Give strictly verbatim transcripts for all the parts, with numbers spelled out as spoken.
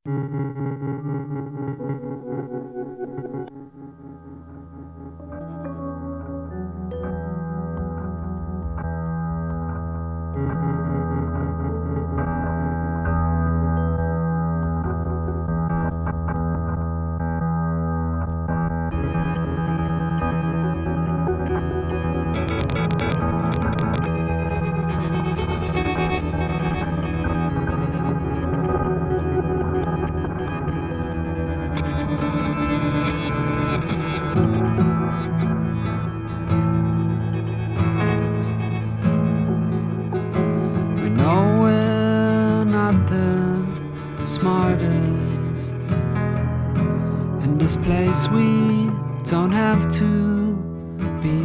Smartest in this place, we don't have to be.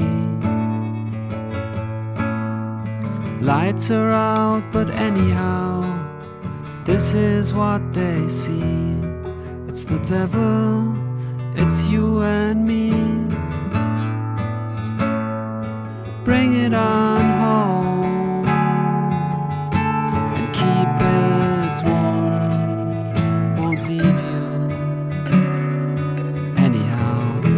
Lights are out, but anyhow, this is what they see. It's the devil, it's you and me. Bring it on home and keep it warm. Won't leave you anyhow.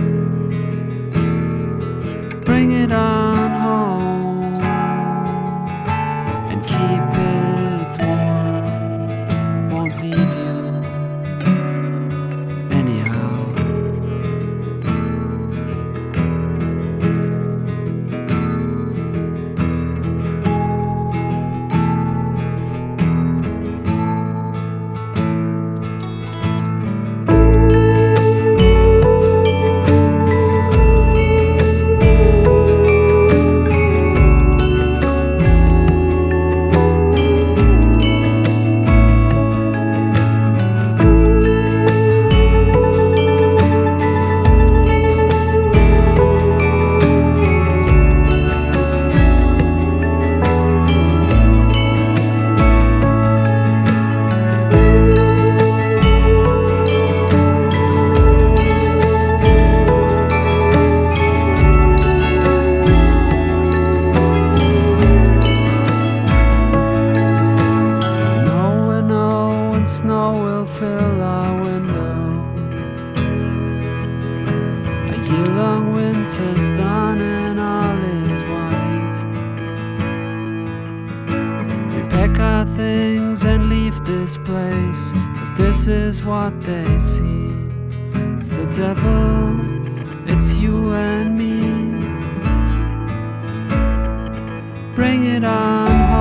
Bring it on home and keep it warm. Won't leave you anyhow. Snow will fill our window. A year-long winter's done and all is white. We pack our things and leave this place, 'cause this is what they see. It's the devil, it's you and me. Bring it on home.